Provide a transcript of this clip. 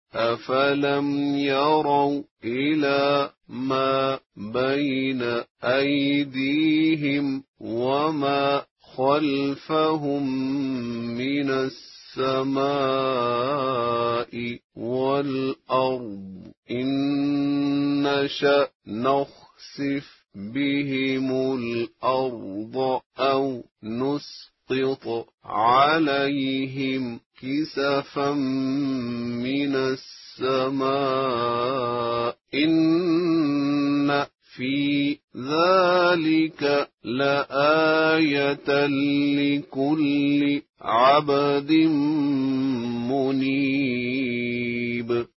أفلم يروا إلى ما بين أيديهم وما خلفهم من السماء والأرض إن نشأ نخسف بهم الأرض أو نسقط عليهم كسفا من السماء إن في ذلك لآية لكل عبد منيب.